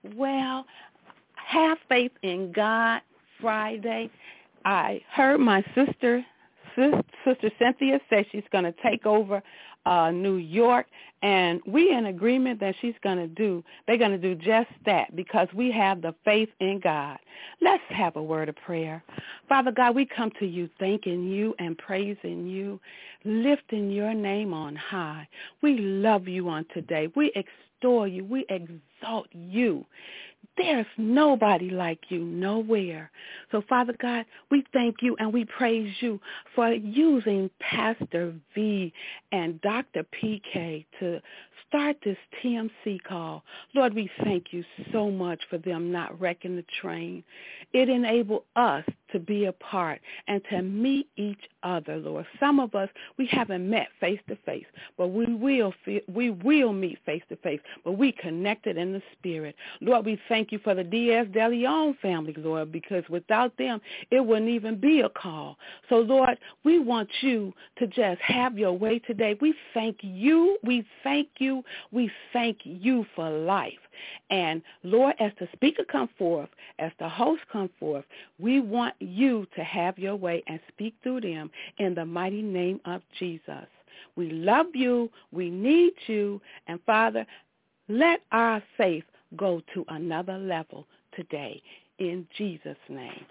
Well, have faith in God Friday. I heard my Sister Cynthia say she's going to take over New York, and we in agreement that they're going to do just that because we have the faith in God. Let's have a word of prayer. Father God, we come to you thanking you and praising you, lifting your name on high. We love you on today. We extol you. We exalt you. There's nobody like you nowhere. So, Father God, we thank you and we praise you for using Pastor V and Dr. PK to start this TMC call. Lord, we thank you so much for them not wrecking the train. It enabled us to be a part and to meet each other, Lord. Some of us, we haven't met face to face, but we will meet face to face, but we connected in the spirit. Lord, we thank you for the Diaz de Leon family, Lord, because without them, it wouldn't even be a call. So, Lord, we want you to just have your way today. We thank you. We thank you. We thank you for life. And, Lord, as the speaker come forth, as the host come forth, we want you to have your way and speak through them in the mighty name of Jesus. We love you. We need you. And, Father, let our faith go to another level today. In Jesus' name,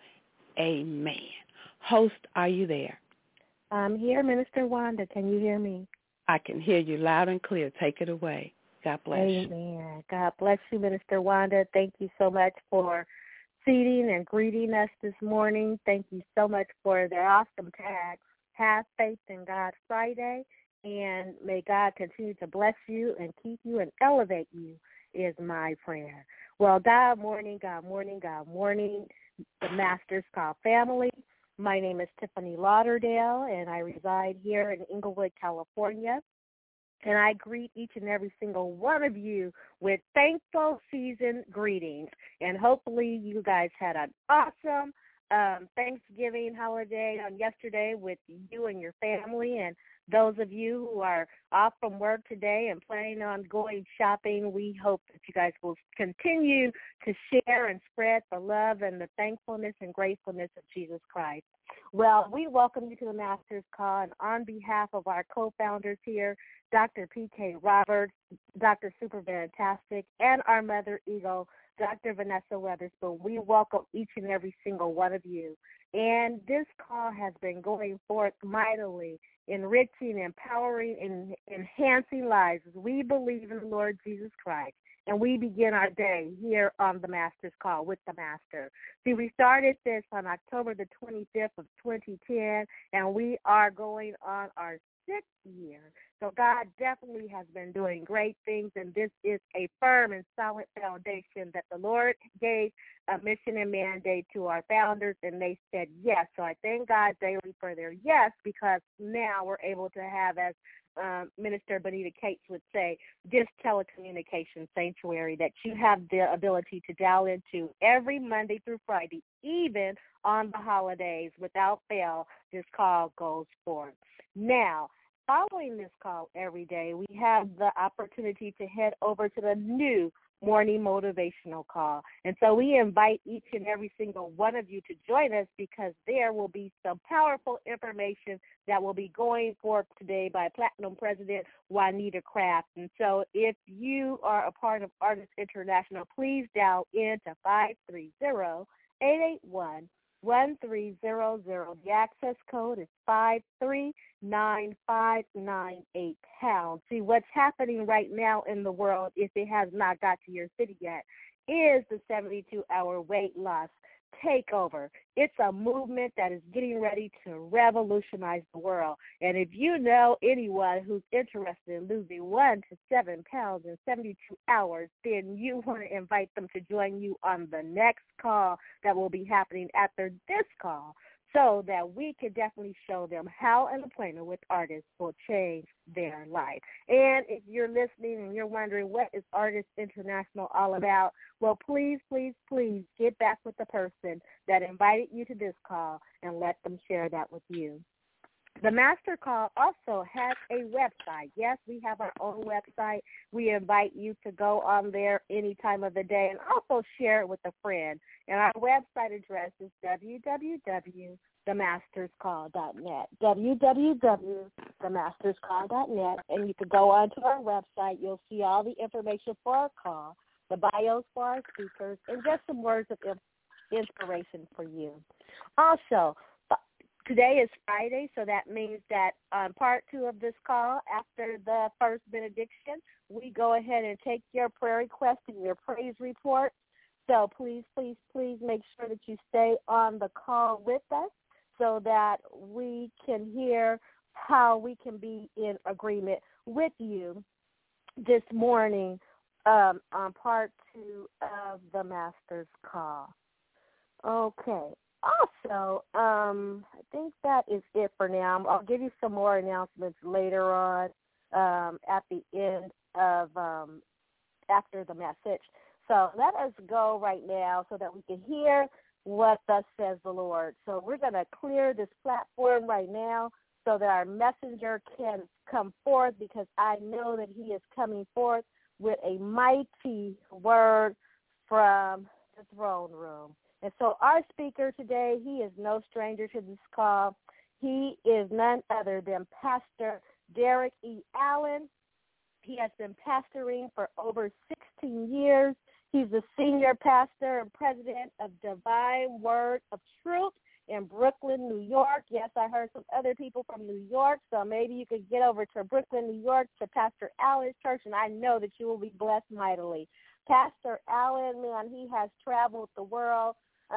amen. Host, are you there? I'm here, Minister Wanda. Can you hear me? I can hear you loud and clear. Take it away. God bless you. Amen. God bless you, Minister Wanda. Thank you so much for seating and greeting us this morning. Thank you so much for the awesome tag, Have Faith in God Friday, and may God continue to bless you and keep you and elevate you is my prayer. Well, God morning, God morning, God morning, the Master's Call family. My name is Tiffany Lauderdale, and I reside here in Inglewood, California. And I greet each and every single one of you with thankful season greetings. And hopefully you guys had an awesome Thanksgiving holiday on yesterday with you and your family. And those of you who are off from work today and planning on going shopping, we hope that you guys will continue to share and spread the love and the thankfulness and gratefulness of Jesus Christ. Well, we welcome you to the Master's Call, and on behalf of our co-founders here, Dr. P.K. Roberts, Dr. Super Fantastic, and our Mother Eagle, Dr. Vanessa Weatherspoon, we welcome each and every single one of you. And this call has been going forth mightily, enriching, empowering, and enhancing lives as we believe in the Lord Jesus Christ. And we begin our day here on the Master's Call with the Master. See, we started this on October the 25th of 2010, and we are going on our 6th year. So God definitely has been doing great things, and this is a firm and solid foundation that the Lord gave a mission and mandate to our founders, and they said yes. So I thank God daily for their yes, because now we're able to have, as Minister Bonita Cates would say, this telecommunications sanctuary that you have the ability to dial into every Monday through Friday, even on the holidays. Without fail, this call goes forth. Now, following this call every day, we have the opportunity to head over to the new morning motivational call. And so we invite each and every single one of you to join us, because there will be some powerful information that will be going forth today by Platinum President Juanita Craft. And so if you are a part of Artists International, please dial in to 530-881-1300. The access code is 539598 pounds. See, what's happening right now in the world, if it has not got to your city yet, is the 72-hour weight loss takeover. It's a movement that is getting ready to revolutionize the world. And if you know anyone who's interested in losing 1 to 7 pounds in 72 hours, then you want to invite them to join you on the next call that will be happening after this call, so that we can definitely show them how an appointment with artists will change their life. And if you're listening and you're wondering what is Artists International all about, well, please, please, please get back with the person that invited you to this call and let them share that with you. The Master Call also has a website. Yes, we have our own website. We invite you to go on there any time of the day and also share it with a friend. And our website address is www.themasterscall.net, www.themasterscall.net. And you can go onto our website. You'll see all the information for our call, the bios for our speakers, and just some words of inspiration for you. Also, today is Friday, so that means that on part 2 of this call, after the first benediction, we go ahead and take your prayer request and your praise report. So please, please, please make sure that you stay on the call with us so that we can hear how we can be in agreement with you this morning on part 2 of the Master's Call. Okay. Also, I think that is it for now. I'll give you some more announcements later on at the end of after the message. So let us go right now so that we can hear what thus says the Lord. So we're going to clear this platform right now so that our messenger can come forth, because I know that he is coming forth with a mighty word from the throne room. And so our speaker today, he is no stranger to this call. He is none other than Pastor Derek E. Allen. He has been pastoring for over 16 years. He's the senior pastor and president of Divine Word of Truth in Brooklyn, New York. Yes, I heard some other people from New York, so maybe you could get over to Brooklyn, New York, to Pastor Allen's church, and I know that you will be blessed mightily. Pastor Allen, man, he has traveled the world.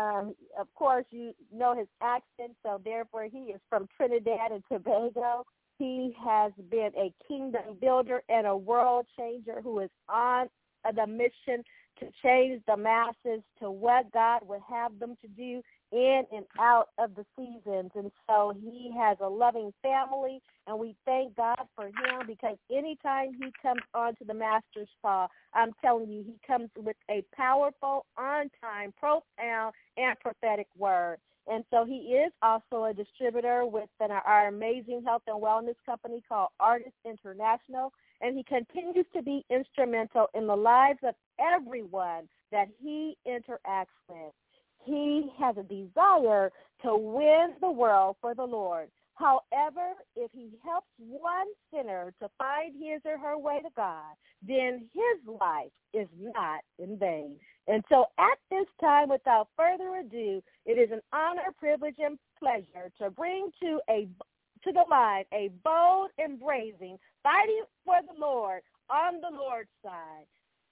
Of course, you know his accent, so therefore he is from Trinidad and Tobago. He has been a kingdom builder and a world changer who is on the mission to change the masses to what God would have them to do in and out of the seasons. And so he has a loving family, and we thank God for him, because anytime he comes onto the Master's Call, I'm telling you, he comes with a powerful, on-time, profound, and prophetic word. And so he is also a distributor within our amazing health and wellness company called Artist International, and he continues to be instrumental in the lives of everyone that he interacts with. He has a desire to win the world for the Lord. However, if he helps one sinner to find his or her way to God, then his life is not in vain. And so at this time, without further ado, it is an honor, privilege, and pleasure to bring to the line a bold and brazen, fighting for the Lord on the Lord's side,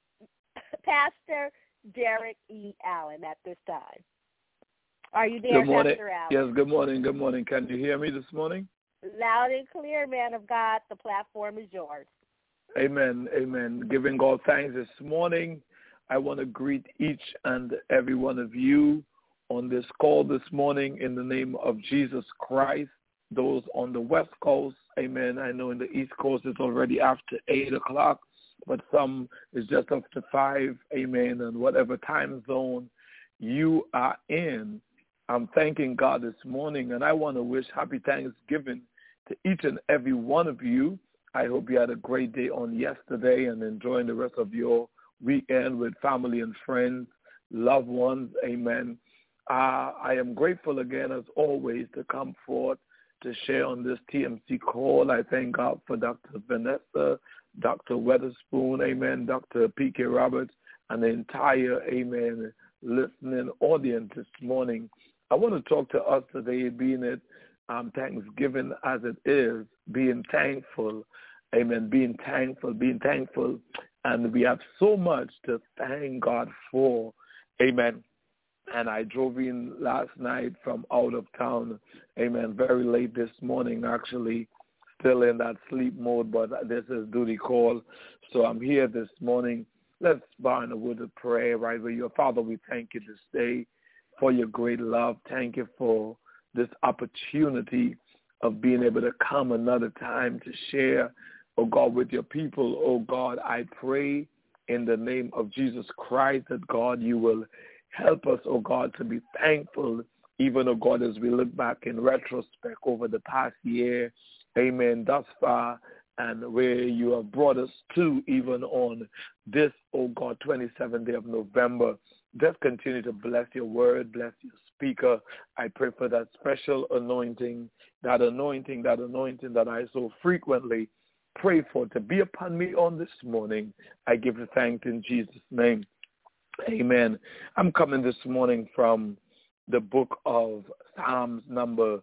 Pastor Derek E. Allen at this time. Are you there, Good morning. Pastor Allen? Yes, good morning. Good morning. Can you hear me this morning? Loud and clear, man of God. The platform is yours. Amen. Amen. Giving God thanks this morning. I want to greet each and every one of you on this call this morning in the name of Jesus Christ. Those on the West Coast, amen. I know in the East Coast it's already after 8 o'clock, but some is just after 5, amen. And whatever time zone you are in, I'm thanking God this morning, and I want to wish happy Thanksgiving to each and every one of you. I hope you had a great day on yesterday and enjoying the rest of your weekend with family and friends, loved ones, amen. I am grateful again, as always, to come forth to share on this TMC call. I thank God for Dr. Vanessa, Dr. Weatherspoon, amen, Dr. P.K. Roberts, and the entire, amen, listening audience this morning. I want to talk to us today, being it Thanksgiving as it is, being thankful, amen, being thankful, and we have so much to thank God for, amen. And I drove in last night from out of town, amen, very late this morning, actually, still in that sleep mode, but this is duty call, so I'm here this morning. Let's bow in a word of prayer right where you are. Father, we thank you this day for your great love. Thank you for this opportunity of being able to come another time to share, oh God, with your people. Oh God, I pray in the name of Jesus Christ that, God, you will help us, oh God, to be thankful even, oh God, as we look back in retrospect over the past year, amen, thus far, and where you have brought us to even on this, oh God, 27th day of November. Just continue to bless your word, bless your speaker. I pray for that special anointing, that anointing that I so frequently pray for to be upon me on this morning. I give you thanks in Jesus' name. Amen. I'm coming this morning from the book of Psalms number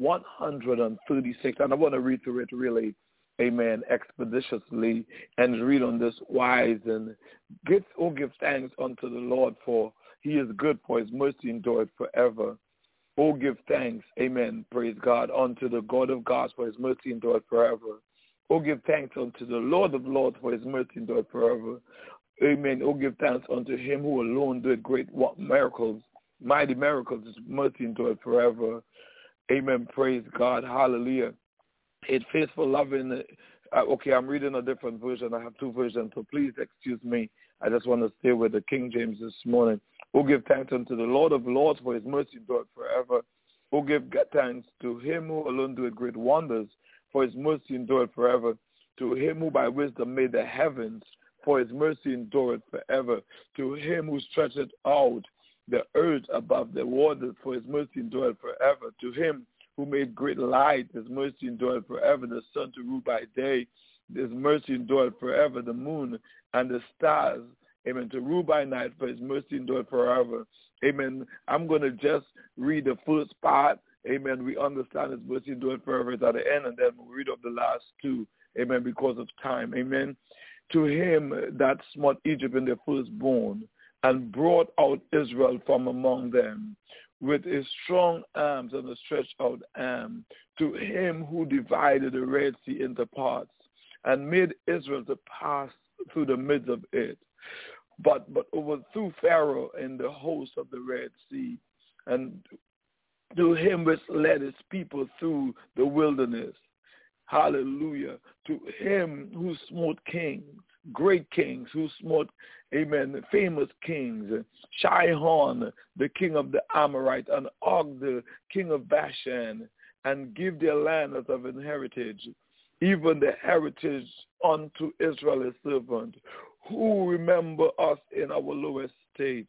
136, and I want to read through it really, amen, expeditiously, and read on this wise, and give thanks unto the Lord, for he is good, for his mercy endureth forever. Oh, give thanks, amen, praise God, unto the God of gods, for his mercy endureth forever. Oh, give thanks unto the Lord of lords, for his mercy endureth forever. Amen. Oh, give thanks unto him who alone did great miracles, mighty miracles, his mercy endureth forever. Amen. Praise God. Hallelujah. It's faithful, loving. Okay, I'm reading a different version. I have two versions, so please excuse me. I just want to stay with the King James this morning. Oh, give thanks unto the Lord of lords, for his mercy endureth forever. Oh, give thanks to him who alone doeth great wonders, for his mercy endureth forever. To him who by wisdom made the heavens, for his mercy endureth forever. To him who stretcheth out the earth above the waters, for his mercy endureth forever. To him who made great light, his mercy endureth forever. The sun to rule by day, his mercy endureth forever. The moon and the stars, amen, to rule by night, for his mercy endureth forever. Amen. I'm going to just read the first part. Amen. We understand his mercy endureth forever is at the end, and then we'll read up the last two. Amen. Because of time. Amen. To him that smote Egypt in their firstborn, and brought out Israel from among them with his strong arms and a stretched out arm. To him who divided the Red Sea into parts, and made Israel to pass through the midst of it, but overthrew Pharaoh and the host of the Red Sea, and to him which led his people through the wilderness. Hallelujah. To him who smote kings, great kings, who smote, amen, famous kings, Sihon, the king of the Amorites, and Og, the king of Bashan, and give their land as of an heritage, even the heritage unto Israel his servant, who remember us in our lowest state.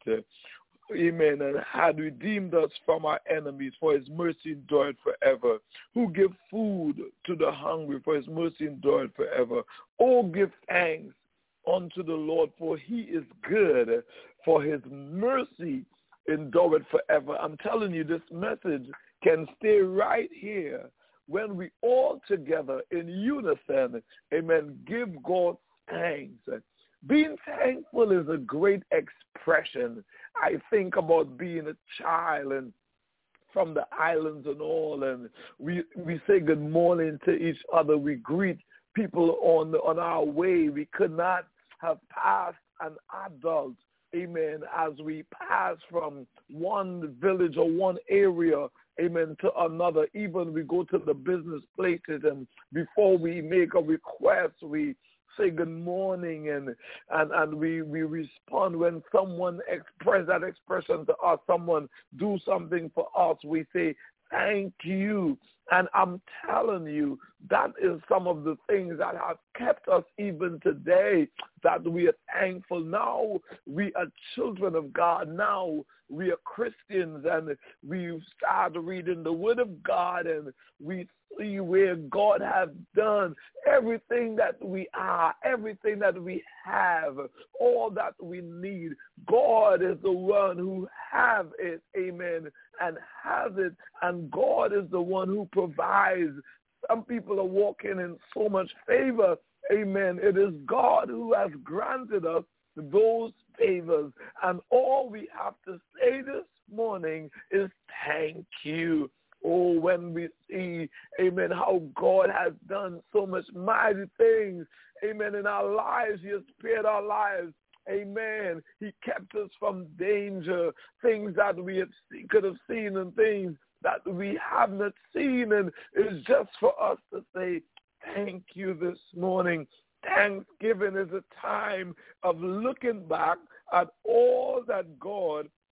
Amen. And had redeemed us from our enemies, for his mercy endured forever. Who give food to the hungry, for his mercy endured forever. Oh, give thanks unto the Lord, for he is good, for his mercy endureth forever. I'm telling you, this message can stay right here when we all together in unison, amen, give God thanks. Being thankful is a great expression. I think about being a child and from the islands and all, and we say good morning to each other. We greet people on our way. We could not have passed an adult, amen, as we pass from one village or one area, amen, to another. Even we go to the business places, and before we make a request, we say good morning, and we respond when someone express that expression to us, someone do something for us, we say thank you. And I'm telling you, that is some of the things that have kept us even today, that we are thankful. Now we are children of God. Now we are Christians, and we start reading the Word of God, and we see where God has done everything that we are, everything that we have, all that we need. God is the one who have it, amen, and has it, and God is the one who provides. Some people are walking in so much favor, amen. It is God who has granted us those favors, and all we have to say this morning is thank you. Oh, when we see, amen, how God has done so much mighty things, amen, in our lives. He has spared our lives, amen. He kept us from danger, things that we could have seen and things that we have not seen, and it's just for us to say thank you this morning. Thanksgiving is a time of looking back at all that God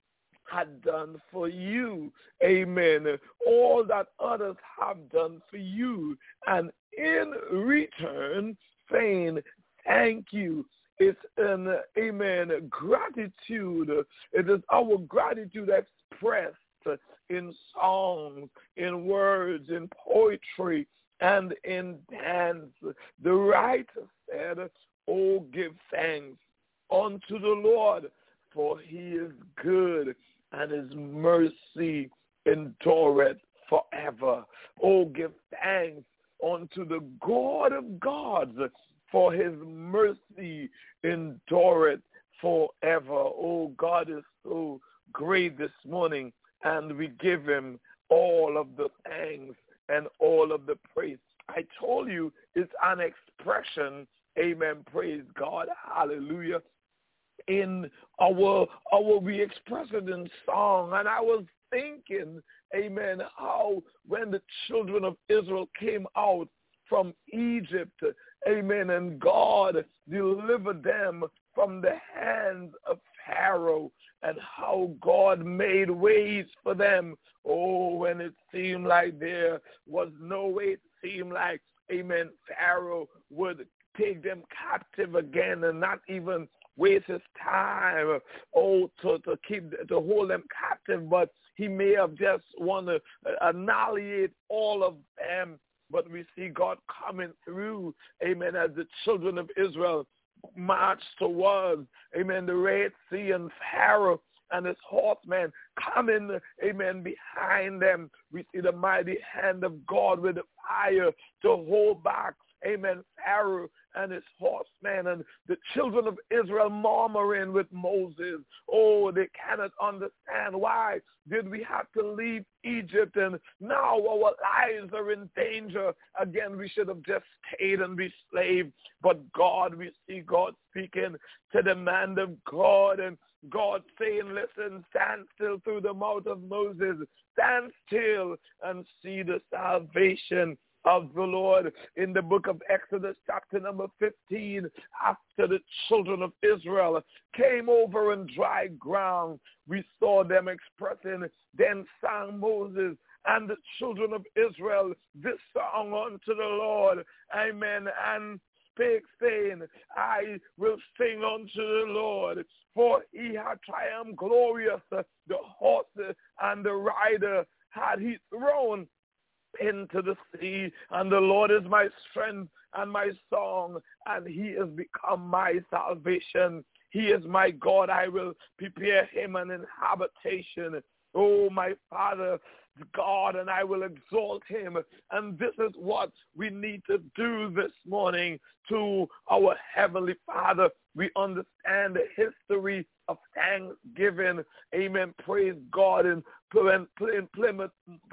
had done for you. Amen. All that others have done for you. And in return, saying, thank you. It's an, amen, gratitude. It is our gratitude expressed in songs, in words, in poetry, and in dance. The writer said, oh, give thanks unto the Lord, for he is good, and his mercy endureth forever. Oh, give thanks unto the God of gods, for his mercy endureth forever. Oh, God is so great this morning, and we give him all of the thanks and all of the praise. I told you it's an expression, amen, praise God, hallelujah. In we express it in song, and I was thinking, amen, how when the children of Israel came out from Egypt, amen, and God delivered them from the hands of Pharaoh, and how God made ways for them. Oh, when it seemed like there was no way, it seemed like, amen, Pharaoh would take them captive again and not even waste his time, to hold them captive, but he may have just want to annihilate all of them. But we see God coming through, amen, as the children of Israel marched towards, amen, the Red Sea, and Pharaoh and his horsemen coming, amen, behind them. We see the mighty hand of God with the fire to hold back, amen, Pharaoh and his horsemen, and the children of Israel murmuring with Moses. Oh, they cannot understand why did we have to leave Egypt, and now our lives are in danger. Again, we should have just stayed and be slaves. But God, we see God speaking to the man of God, and God saying, listen, stand still through the mouth of Moses. Stand still and see the salvation of the Lord. In the book of Exodus, chapter number 15, after the children of Israel came over on dry ground, we saw them expressing, then sang Moses and the children of Israel this song unto the Lord. Amen. And spake, saying, I will sing unto the Lord, for he had triumphed glorious. The horse and the rider had he thrown into the sea, and the Lord is my strength and my song, and he has become my salvation. He is my God. I will prepare him an habitation. Oh, my Father, God, and I will exalt him. And this is what we need to do this morning to our Heavenly Father. We understand the history of thanksgiving. Amen. Praise God. In Plymouth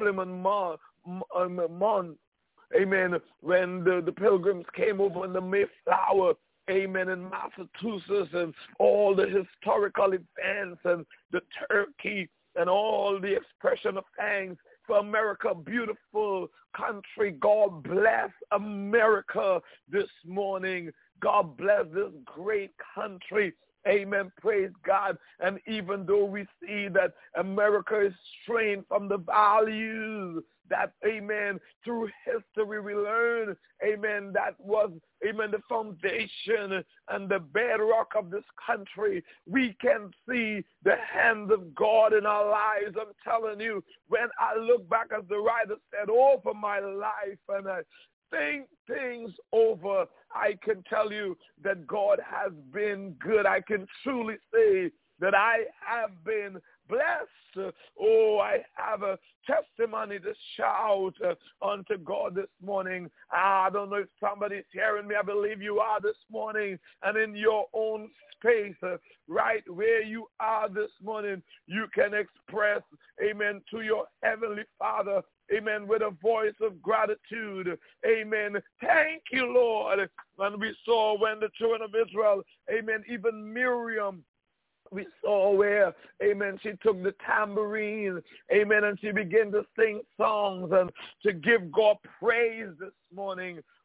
Mon, amen, when the pilgrims came over in the Mayflower, amen, in Massachusetts, and all the historical events and the turkey and all the expression of thanks for America, beautiful country. God bless America this morning. God bless this great country. Amen. Praise God. And even though we see that America is strained from the values that, amen, through history we learn, amen, that was, amen, the foundation and the bedrock of this country, we can see the hand of God in our lives. I'm telling you, when I look back, as the writer said, over my life, and I think things over, I can tell you that God has been good. I can truly say that I have been blessed. Oh, I have a testimony to shout unto God this morning. I don't know if somebody's hearing me. I believe you are this morning. And in your own space, right where you are this morning, you can express, amen, to your Heavenly Father, amen, with a voice of gratitude. Amen. Thank you, Lord. And we saw when the children of Israel, amen, even Miriam, we saw where, amen, she took the tambourine, amen, and she began to sing songs and to give God praise this morning.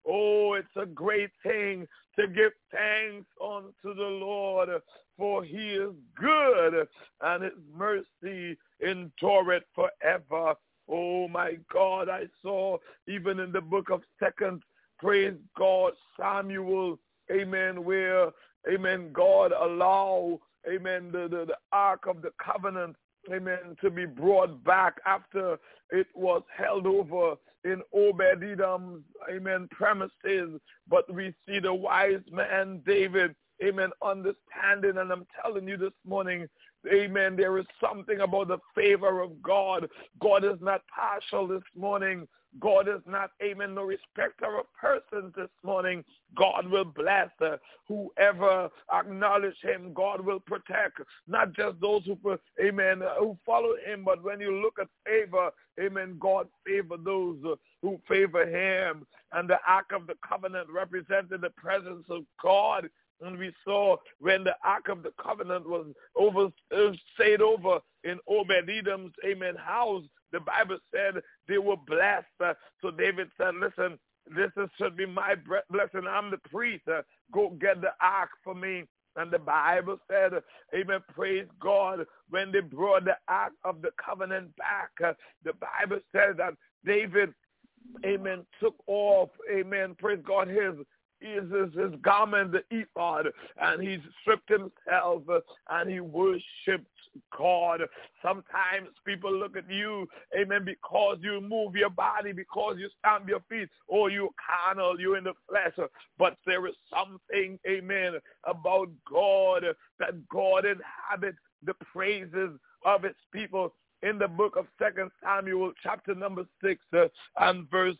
Oh, it's a great thing to give thanks unto the Lord, for he is good, and his mercy endureth forever. Oh, my God, I saw even in the book of 2 praise God, Samuel, amen, where, amen, God allow, amen, the Ark of the Covenant, amen, to be brought back after it was held over in Obed-Edom's, amen, premises. But we see the wise man David, amen, understanding, and I'm telling you this morning, amen, there is something about the favor of God. God is not partial this morning. God is not, amen, no respecter of persons this morning. God will bless whoever acknowledge him. God will protect not just those who, amen, who follow him, but when you look at favor, amen, God favor those who favor him. And the Ark of the Covenant represented the presence of God. And we saw when the Ark of the Covenant was stayed over in Obed-Edom's, amen, house, the Bible said they were blessed. So David said, listen, should be my blessing. I'm the priest. Go get the ark for me. And the Bible said, amen, praise God, when they brought the Ark of the Covenant back, the Bible said that David, amen, took off, amen, praise God, his garment, the ephod, and he stripped himself and he worshipped God. Sometimes people look at you, amen, because you move your body, because you stamp your feet, or you carnal, you in the flesh. But there is something, amen, about God, that God inhabits the praises of his people. In the book of 2 Samuel, chapter number 6 and verse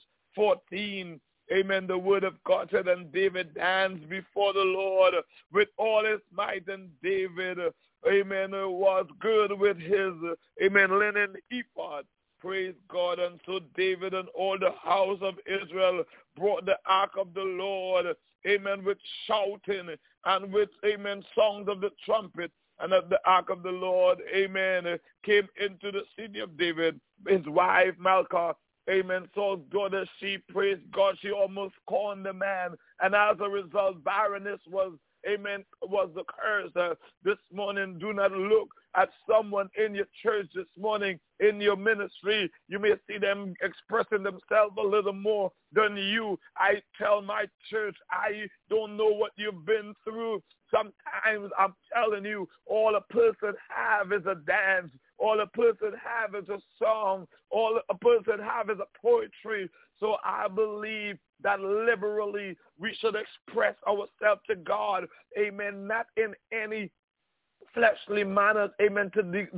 14, amen, the word of God said, and David danced before the Lord with all his might, and David, amen, was good with his, amen, linen ephod. Praise God. And so David and all the house of Israel brought the ark of the Lord, amen, with shouting and with, amen, songs of the trumpet. And as the ark of the Lord, amen, came into the city of David, his wife Malchah, amen, Saul's daughter, she, praised God, she almost corned the man. And as a result, barrenness was, amen, was the curse. This morning, do not look at someone in your church this morning, in your ministry. You may see them expressing themselves a little more than you. I tell my church, I don't know what you've been through. Sometimes I'm telling you, all a person have is a dance. All a person have is a song. All a person have is a poetry. So I believe that liberally we should express ourselves to God, amen, not in any fleshly manner, amen,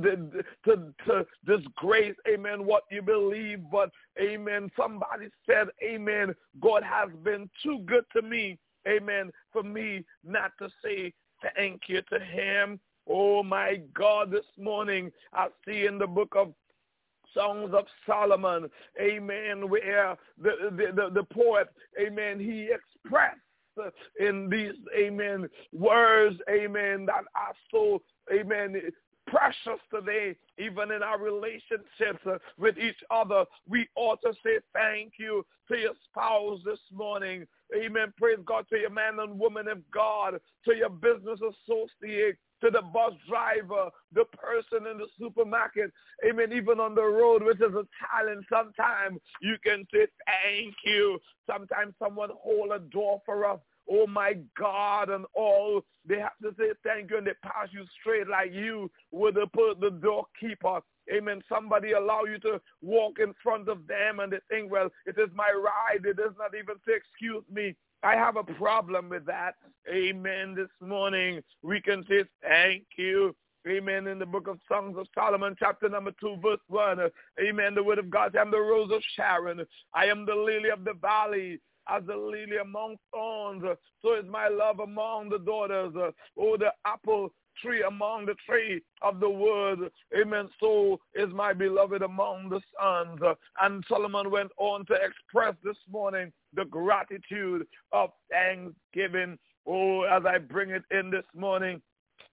to disgrace, amen, what you believe, but, amen, somebody said, amen, God has been too good to me, amen, for me not to say thank you to him. Oh, my God, this morning I see in the book of Songs of Solomon, amen, where the poet, amen, he expressed in these, amen, words, amen, that are so, amen, precious today, even in our relationships with each other. We ought to say thank you to your spouse this morning. Amen. Praise God, to your man and woman of God, to your business associate, to the bus driver, the person in the supermarket, amen, even on the road, which is a challenge. Sometimes you can say thank you. Sometimes someone hold a door for us. Oh, my God, and all they have to say thank you, and they pass you straight like you would the doorkeeper. Amen. Somebody allow you to walk in front of them, and they think, well, it is my ride. It does not even say, excuse me. I have a problem with that. Amen. This morning, we can say thank you. Amen. In the book of Songs of Solomon, chapter number 2, verse 1. Amen. The word of God, I am the rose of Sharon. I am the lily of the valley. As the lily among thorns, so is my love among the daughters. Oh, the apple tree among the tree of the wood. Amen. So is my beloved among the sons. And Solomon went on to express this morning the gratitude of thanksgiving. Oh, as I bring it in this morning,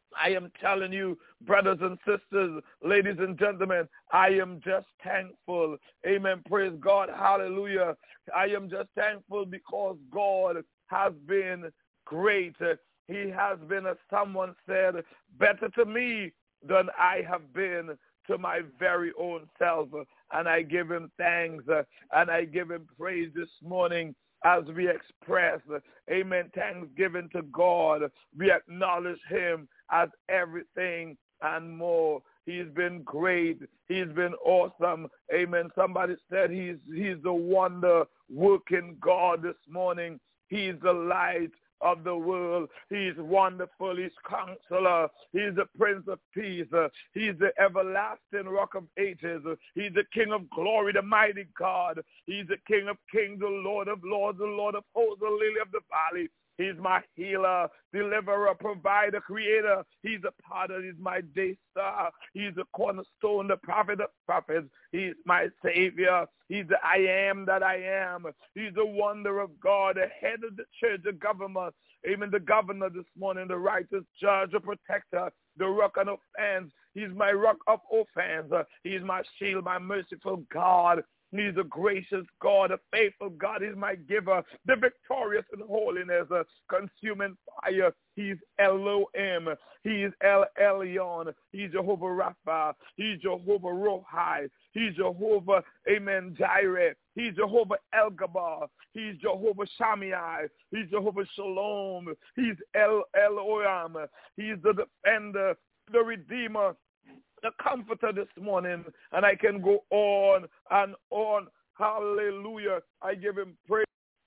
I am telling you, brothers and sisters, ladies and gentlemen, I am just thankful. Amen. Praise God. Hallelujah. I am just thankful because God has been great. He has been, as someone said, better to me than I have been to my very own self. And I give him thanks and I give him praise this morning as we express, amen, thanksgiving to God. We acknowledge him as everything and more. He's been great. He's been awesome. Amen. Somebody said he's the wonder-working God this morning. He's the light of the world. He's wonderful. He's counselor. He's the Prince of Peace. He's the everlasting Rock of Ages. He's the King of glory, the mighty God. He's the King of kings, the Lord of lords, the Lord of hosts, the lily of the valley. He's my healer, deliverer, provider, creator. He's a potter. He's my day star. He's the cornerstone, the prophet of prophets. He's my savior. He's the I am that I am. He's the wonder of God, the head of the church, the government. Amen. The governor this morning, the righteous judge, the protector, the rock of offense. He's my rock of offense. He's my shield, my merciful God. He's a gracious God, a faithful God. He's my giver, the victorious in holiness, consuming fire. He's Elohim. He's El Elyon. He's Jehovah Rapha. He's Jehovah Rohi. He's Jehovah, amen, Jireh. He's Jehovah El Gabar. He's Jehovah Shammai. He's Jehovah Shalom. He's El Elohim. He's the defender, the redeemer, the comforter this morning, and I can go on and on. Hallelujah. I give him praise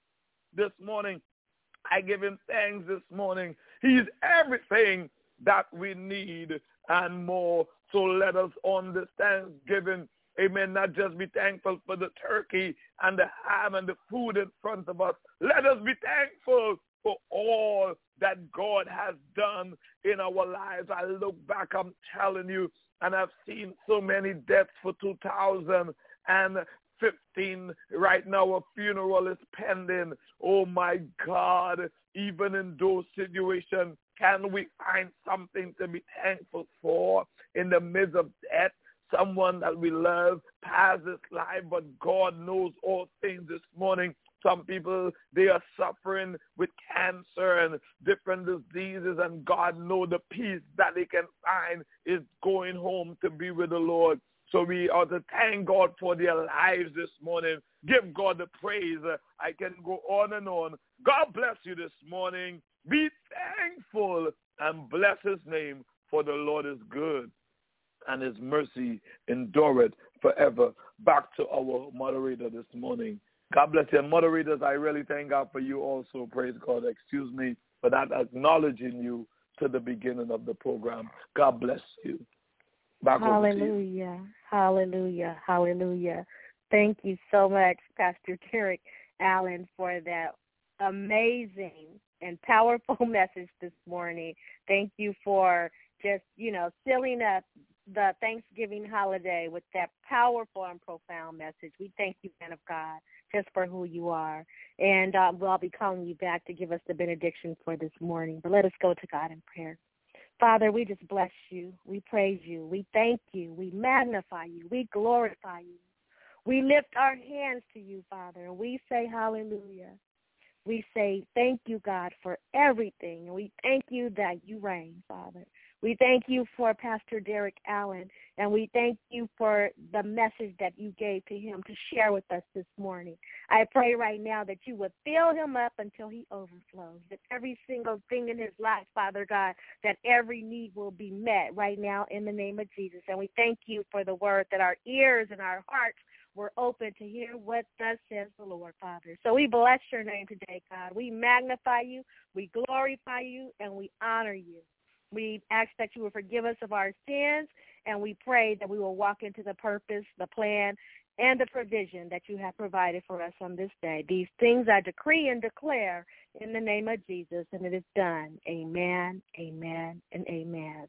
this morning. I give him thanks this morning. He's everything that we need and more. So let us on this Thanksgiving, amen, not just be thankful for the turkey and the ham and the food in front of us. Let us be thankful for all that God has done in our lives. I look back, I'm telling you, and I've seen so many deaths for 2015. Right now, a funeral is pending. Oh, my God. Even in those situations, can we find something to be thankful for in the midst of death? Someone that we love passed this life, but God knows all things this morning. Some people, they are suffering with cancer and different diseases, and God knows the peace that they can find is going home to be with the Lord. So we ought to thank God for their lives this morning. Give God the praise. I can go on and on. God bless you this morning. Be thankful and bless his name, for the Lord is good, and his mercy endureth forever. Back to our moderator this morning. God bless you. And moderators, I really thank God for you also. Praise God. Excuse me for not acknowledging you to the beginning of the program. God bless you. Back Hallelujah. Over to you. Hallelujah. Hallelujah. Thank you so much, Pastor Derek Allen, for that amazing and powerful message this morning. Thank you for just, sealing up the Thanksgiving holiday with that powerful and profound message. We thank you, man of God, just for who you are. And I'll be calling you back to give us the benediction for this morning. But let us go to God in prayer. Father, we just bless you. We praise you. We thank you. We magnify you. We glorify you. We lift our hands to you, Father, and we say hallelujah. We say thank you, God, for everything. And we thank you that you reign, Father. We thank you for Pastor Derek Allen, and we thank you for the message that you gave to him to share with us this morning. I pray right now that you would fill him up until he overflows, that every single thing in his life, Father God, that every need will be met right now in the name of Jesus. And we thank you for the word, that our ears and our hearts were open to hear what thus says the Lord, Father. So we bless your name today, God. We magnify you, we glorify you, and we honor you. We ask that you will forgive us of our sins, and we pray that we will walk into the purpose, the plan, and the provision that you have provided for us on this day. These things I decree and declare in the name of Jesus, and it is done. Amen, amen, and amen.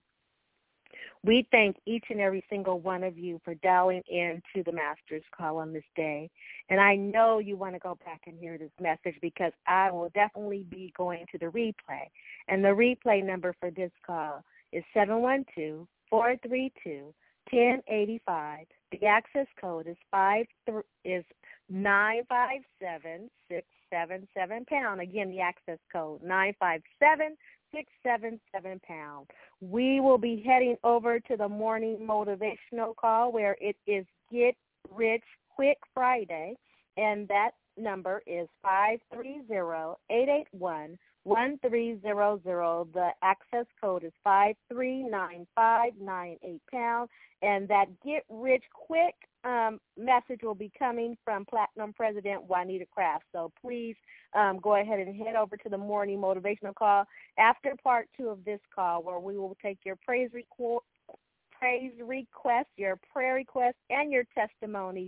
We thank each and every single one of you for dialing in to the Master's Call on this day. And I know you want to go back and hear this message, because I will definitely be going to the replay. And the replay number for this call is 712-432-1085. The access code is 957-677 #. Again, the access code 957-677 #. We will be heading over to the morning motivational call where it is Get Rich Quick Friday, and that number is 530-881-1300. The access code is 539598 #, and that Get Rich Quick message will be coming from Platinum President Juanita Craft. So please go ahead and head over to the morning motivational call after part 2 of this call, where we will take your praise request, your prayer requests, and your testimonies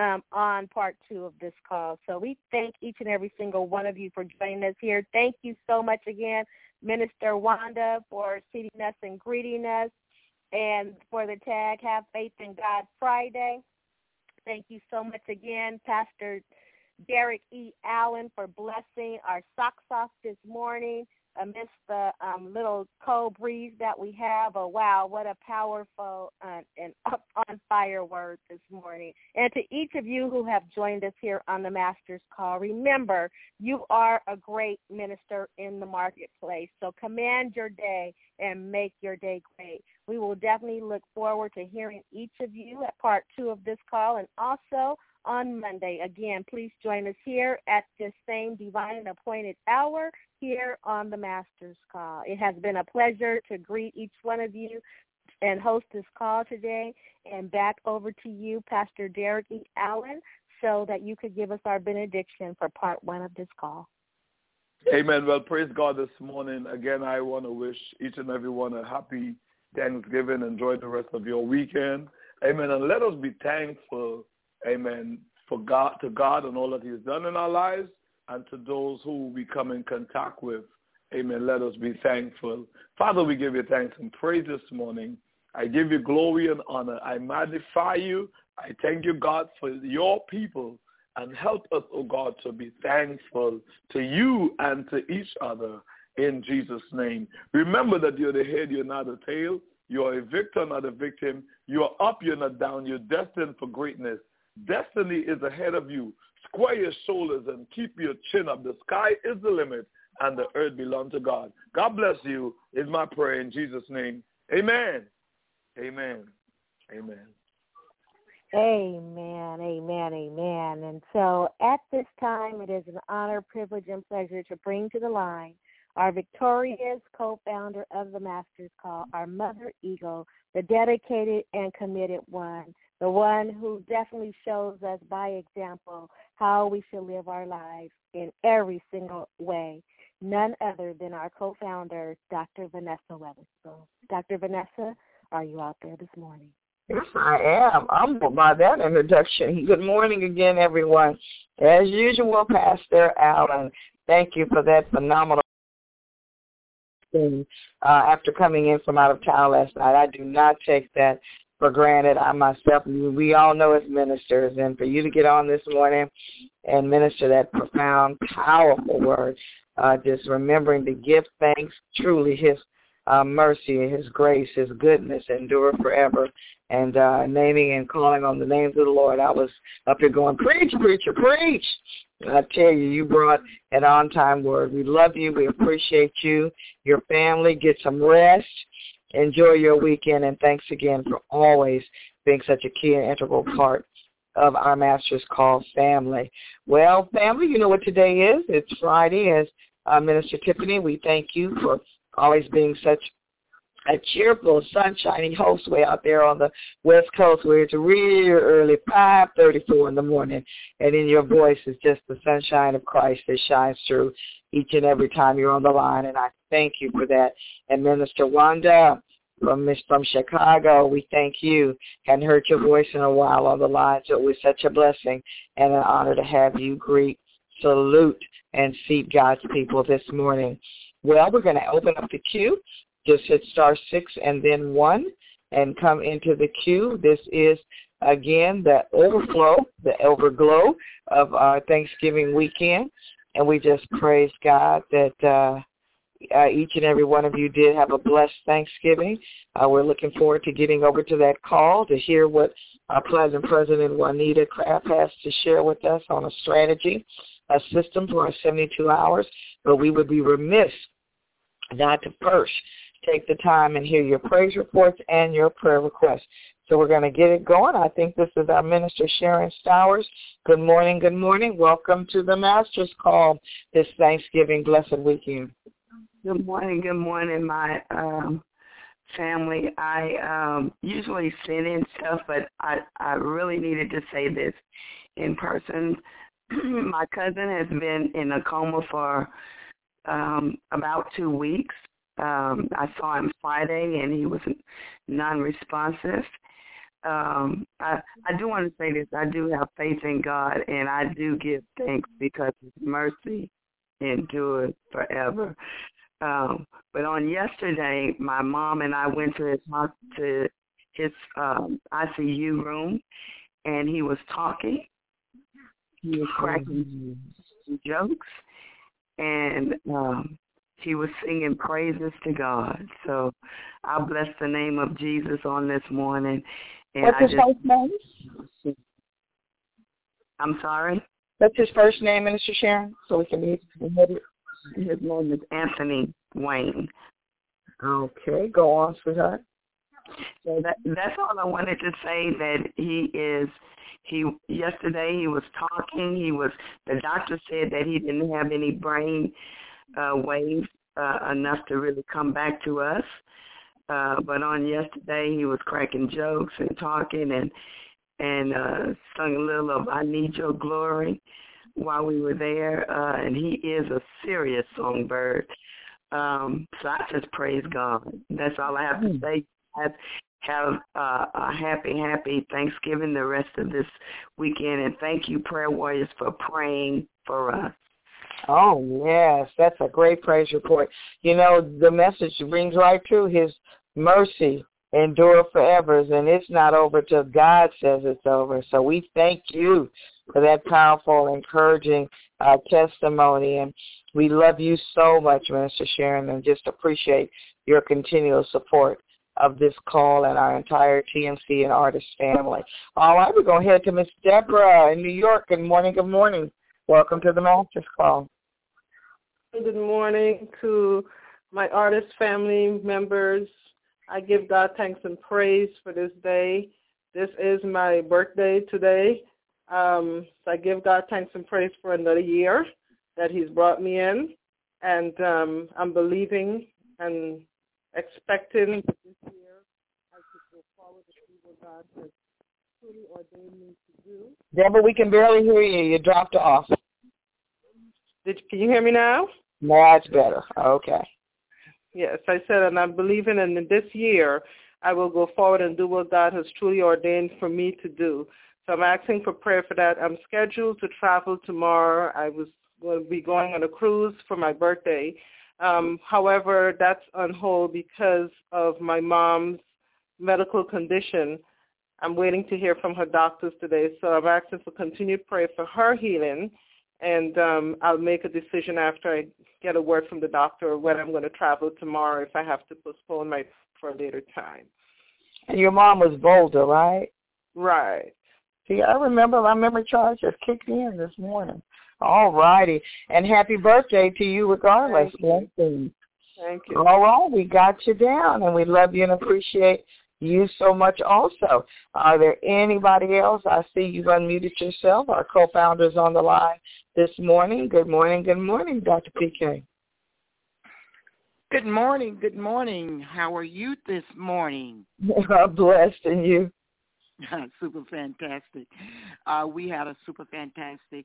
on part 2 of this call. So we thank each and every single one of you for joining us here. Thank you so much again, Minister Wanda, for seating us and greeting us, and for the tag, Have Faith in God Friday. Thank you so much again, Pastor Derek E. Allen, for blessing our socks off this morning amidst the little cold breeze that we have. Oh, wow, what a powerful and up-on-fire word this morning. And to each of you who have joined us here on the Master's Call, remember, you are a great minister in the marketplace. So command your day and make your day great. We will definitely look forward to hearing each of you at part 2 of this call, and also on Monday. Again, please join us here at this same divine and appointed hour here on the Master's Call. It has been a pleasure to greet each one of you and host this call today. And back over to you, Pastor Derek E. Allen, so that you could give us our benediction for part 1 of this call. Amen. Well, praise God this morning. Again, I want to wish each and every one a happy Thanksgiving. Enjoy the rest of your weekend. Amen. And let us be thankful, amen, to God and all that He has done in our lives, and to those who we come in contact with. Amen. Let us be thankful. Father, we give you thanks and praise this morning. I give you glory and honor. I magnify you. I thank you, God, for your people, and help us, oh God, to be thankful to you and to each other in Jesus' name. Remember that you're the head, you're not the tail. You're a victor, not a victim. You're up, you're not down. You're destined for greatness. Destiny is ahead of you. Square your shoulders and keep your chin up. The sky is the limit, and the earth belongs to God. God bless you is my prayer in Jesus' name. Amen. Amen. Amen. Amen, amen, amen. And so at this time, it is an honor, privilege, and pleasure to bring to the line our victorious co-founder of the Master's Call, our Mother Eagle, the dedicated and committed one, the one who definitely shows us by example how we should live our lives in every single way. None other than our co-founder, Dr. Vanessa Weatherspoon. Dr. Vanessa, are you out there this morning? Yes, I am. Humbled by that introduction. Good morning again, everyone. As usual, Pastor Allen, thank you for that phenomenal thing. After coming in from out of town last night, I do not take that for granted. I myself, we all know as ministers, and for you to get on this morning and minister that profound, powerful word, just remembering to give thanks, truly His mercy, His grace, His goodness endure forever, and naming and calling on the names of the Lord. I was up here going, preach, preacher, preach. I tell you, you brought an on-time word. We love you. We appreciate you, your family. Get some rest. Enjoy your weekend, and thanks again for always being such a key and integral part of our Master's Call family. Well, family, you know what today is. It's Friday. As Minister Tiffany, we thank you for always being such a cheerful, sunshiny host way out there on the West Coast, where it's real early, 5:34 in the morning, and in your voice is just the sunshine of Christ that shines through each and every time you're on the line, and I thank you for that. And Minister Wanda from Chicago, we thank you. Hadn't heard your voice in a while on the line, so it was such a blessing and an honor to have you greet, salute, and seat God's people this morning. Well, we're going to open up the queue. Just hit *6 and then 1 and come into the queue. This is, again, the overglow of our Thanksgiving weekend. And we just praise God that each and every one of you did have a blessed Thanksgiving. We're looking forward to getting over to that call to hear what our Platinum President Juanita Craft has to share with us on a strategy, a system for our 72 hours. But we would be remiss not to first take the time and hear your praise reports and your prayer requests. So we're going to get it going. I think this is our Minister Sharon Stowers. Good morning, good morning. Welcome to the Master's Call this Thanksgiving blessed weekend. Good morning, my family. I usually send in stuff, but I really needed to say this in person. My cousin has been in a coma for about 2 weeks. I saw him Friday, and he was non-responsive. I do want to say this. I do have faith in God, and I do give thanks because His mercy endures forever. But on yesterday, my mom and I went to his ICU room, and he was talking. He was cracking jokes, and he was singing praises to God. So I bless the name of Jesus on this morning. And what's his first name? I'm sorry? What's his first name, Minister Sharon, so we can read it? His name is Anthony Wayne. Okay, go on, sweetheart. So that's all I wanted to say, that yesterday he was talking. The doctor said that he didn't have any brain waves enough to really come back to us. But on yesterday he was cracking jokes and talking and sung a little of I Need Your Glory while we were there. And he is a serious songbird. So I just praise God. That's all I have to say. Have a happy Thanksgiving the rest of this weekend. And thank you, Prayer Warriors, for praying for us. Oh, yes, that's a great praise report. You know, the message rings right true. His mercy endure forever, and it's not over till God says it's over. So we thank you for that powerful, encouraging testimony, and we love you so much, Minister Sharon, and just appreciate your continual support of this call and our entire TMC and artist family. All right, we're going to head to Miss Deborah in New York. Good morning, good morning. Welcome to the Master's Call. Good morning to my artist family members. I give God thanks and praise for this day. This is my birthday today. So I give God thanks and praise for another year that He's brought me in. And I'm believing and expecting that this year I should go forward to see what God has truly ordained me to do. Deborah, we can barely hear you. You dropped off. Can you hear me now? Now it's better. Okay. Yes, I said, and I'm believing in this year I will go forward and do what God has truly ordained for me to do. So I'm asking for prayer for that. I'm scheduled to travel tomorrow. I was going to be going on a cruise for my birthday. However, that's on hold because of my mom's medical condition. I'm waiting to hear from her doctors today. So I'm asking for continued prayer for her healing. And I'll make a decision after I get a word from the doctor when I'm going to travel tomorrow if I have to postpone for a later time. And your mom was Boulder, right? Right. See, I remember my memory charge just kicked in this morning. All righty. And happy birthday to you regardless. Thank you. Thank you. All right, we got you down, and we love you and appreciate you so much also. Are there anybody else? I see you've unmuted yourself. Our co-founders on the line this morning. Good morning, Dr. PK. Good morning. How are you this morning? Blessed, and you? Super fantastic. We had a super fantastic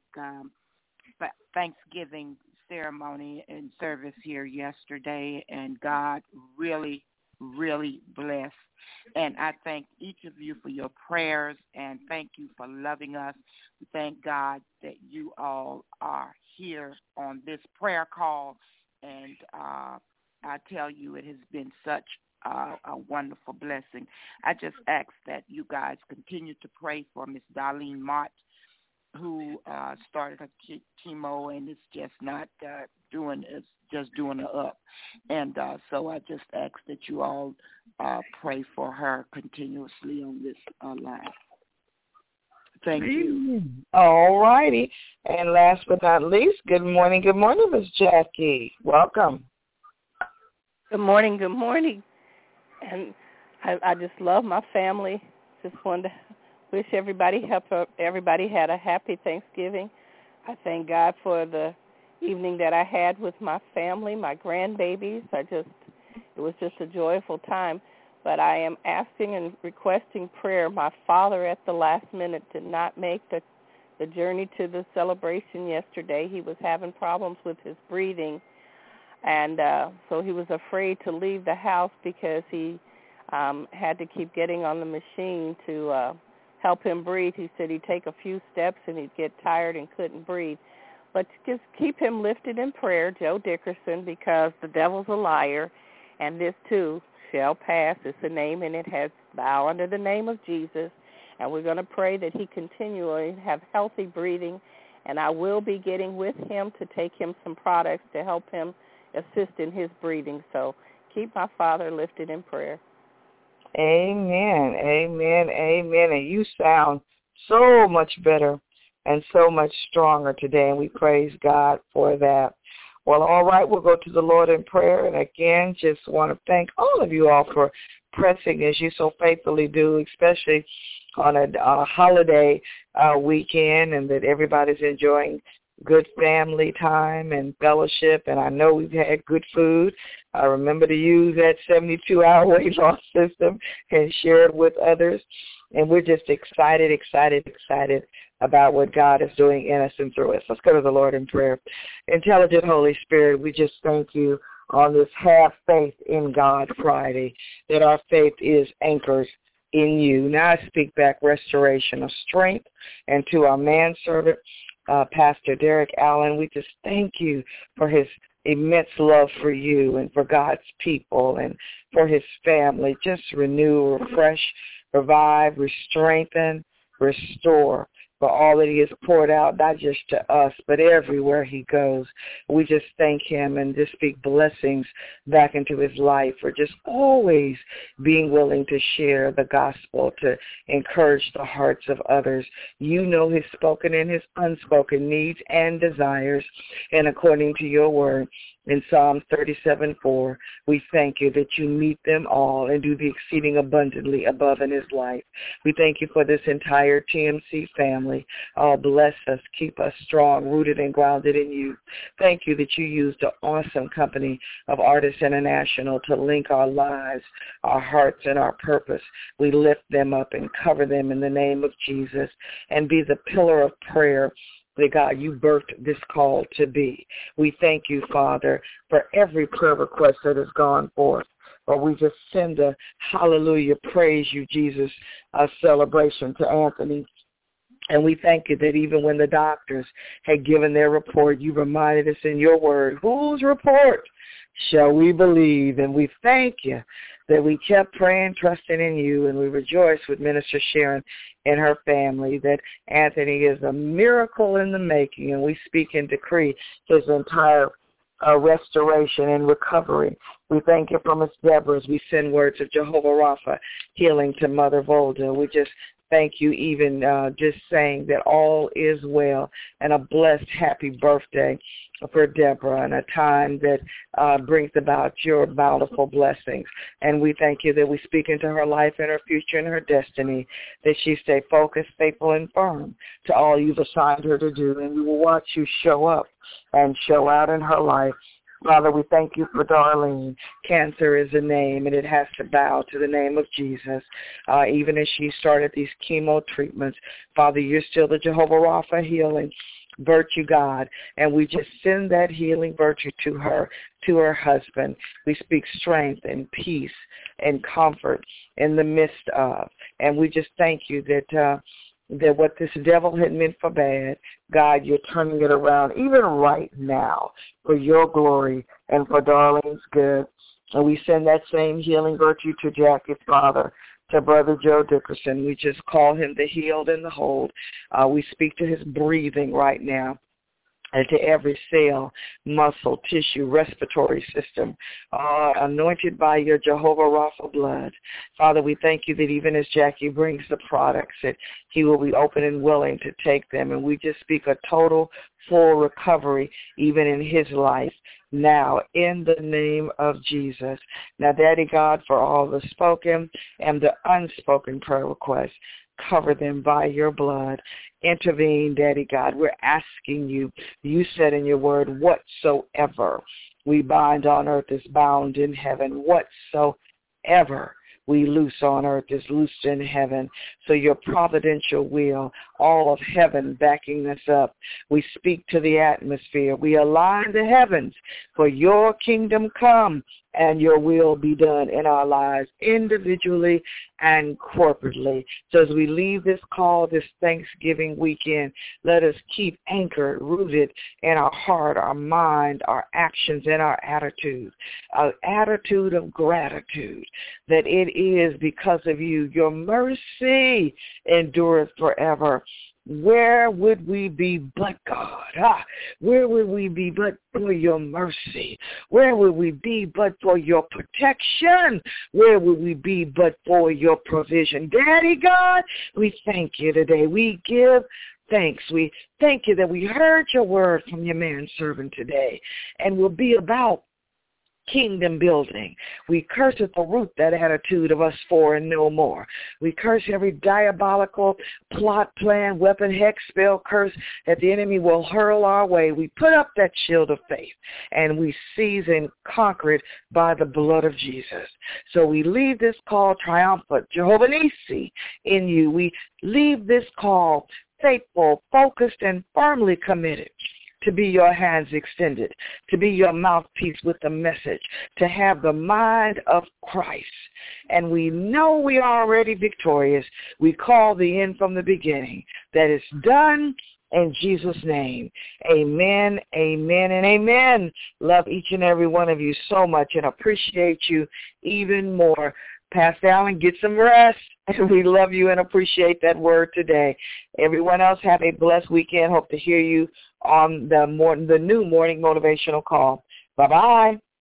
Thanksgiving ceremony and service here yesterday, and God really blessed. And I thank each of you for your prayers, and thank you for loving us. We thank God that you all are here on this prayer call, and I tell you, it has been such a wonderful blessing. I just ask that you guys continue to pray for Miss Darlene Mott, who started her chemo and is just not doing her up. And so I just ask that you all pray for her continuously on this line. Thank you. All righty. And last but not least, good morning, Ms. Jackie. Welcome. Good morning. And I just love my family. Just wanted to wish everybody had a happy Thanksgiving. I thank God for the evening that I had with my family, my grandbabies. It was just a joyful time. But I am asking and requesting prayer. My father at the last minute did not make the journey to the celebration yesterday. He was having problems with his breathing, and so he was afraid to leave the house because he had to keep getting on the machine to help him breathe. He said he'd take a few steps and he'd get tired and couldn't breathe. But just keep him lifted in prayer, Joe Dickerson, because the devil's a liar, and this too shall pass. It's a name, and it has bow under the name of Jesus. And we're going to pray that he continually have healthy breathing. And I will be getting with him to take him some products to help him assist in his breathing. So keep my father lifted in prayer. Amen. And you sound so much better and so much stronger today, and we praise God for that. Well, all right, we'll go to the Lord in prayer. And again, just want to thank all of you all for pressing as you so faithfully do, especially on a holiday weekend, and that everybody's enjoying good family time and fellowship. And I know we've had good food. I remember to use that 72-hour weight loss system and share it with others. And we're just excited about what God is doing in us and through us. Let's go to the Lord in prayer. Intelligent Holy Spirit, we just thank you on this Have Faith in God Friday, that our faith is anchored in you. Now I speak back restoration of strength, and to our manservant, Pastor Derek Allen, we just thank you for his immense love for you and for God's people and for his family. Just renew, refresh, revive, strengthen, restore for all that he has poured out, not just to us, but everywhere he goes. We just thank him and just speak blessings back into his life for just always being willing to share the gospel, to encourage the hearts of others. You know his spoken and his unspoken needs and desires, and according to your word, in Psalm 37:4, we thank you that you meet them all and do the exceeding abundantly above in his life. We thank you for this entire TMC family. Oh, bless us, keep us strong, rooted and grounded in you. Thank you that you used the awesome company of Artists International to link our lives, our hearts, and our purpose. We lift them up and cover them in the name of Jesus and be the pillar of prayer that, God, you birthed this call to be. We thank you, Father, for every prayer request that has gone forth. Or we just send a hallelujah, praise you, Jesus, celebration to Anthony. And we thank you that even when the doctors had given their report, you reminded us in your word, whose report shall we believe? And we thank you that we kept praying, trusting in you, and we rejoice with Minister Sharon and her family that Anthony is a miracle in the making, and we speak and decree his entire restoration and recovery. We thank you for Miss Deborah as we send words of Jehovah Rapha, healing to Mother Volda. We just thank you even just saying that all is well, and a blessed, happy birthday for Deborah, and a time that brings about your bountiful blessings. And we thank you that we speak into her life and her future and her destiny, that she stay focused, faithful, and firm to all you've assigned her to do. And we will watch you show up and show out in her life. Father, we thank you for Darlene. Cancer is a name, and it has to bow to the name of Jesus. Even as she started these chemo treatments, Father, you're still the Jehovah Rapha healing virtue, God, and we just send that healing virtue to her husband. We speak strength and peace and comfort in the midst of, and we just thank you that what this devil had meant for bad, God, you're turning it around even right now for your glory and for Darlene's good. And we send that same healing virtue to Jackie's father, to Brother Joe Dickerson. We just call him the healed and the whole. We speak to his breathing right now. and to every cell, muscle, tissue, respiratory system, anointed by your Jehovah Rapha blood. Father, we thank you that even as Jackie brings the products, that he will be open and willing to take them. And we just speak a total, full recovery even in his life now, in the name of Jesus. Now, Daddy God, for all the spoken and the unspoken prayer requests, cover them by your blood. Intervene, Daddy God. We're asking you. You said in your word, whatsoever we bind on earth is bound in heaven. Whatsoever we loose on earth is loosed in heaven. So your providential will, all of heaven backing us up. We speak to the atmosphere. We align the heavens for your kingdom come and your will be done in our lives individually and corporately. So as we leave this call this Thanksgiving weekend, let us keep anchored, rooted in our heart, our mind, our actions, and our attitude. An attitude of gratitude that it is because of you. Your mercy endureth forever. Where would we be but God? Where would we be but for your mercy? Where would we be but for your protection? Where would we be but for your provision? Daddy God, we thank you today. We give thanks. We thank you that we heard your word from your manservant today and will be about kingdom building. We curse at the root that attitude of us four and no more. We curse every diabolical plot, plan, weapon, hex, spell, curse that the enemy will hurl our way. We put up that shield of faith and we seize and conquer it by the blood of Jesus. So we leave this call triumphant, Jehovah Nissi, in you. We leave this call faithful, focused, and firmly committed to be your hands extended, to be your mouthpiece with the message, to have the mind of Christ. And we know we are already victorious. We call the end from the beginning. That is done in Jesus' name. Amen, amen, and amen. Love each and every one of you so much and appreciate you even more. Pastor Allen, get some rest. And we love you and appreciate that word today. Everyone else have a blessed weekend. Hope to hear you on the new morning motivational call. Bye-bye.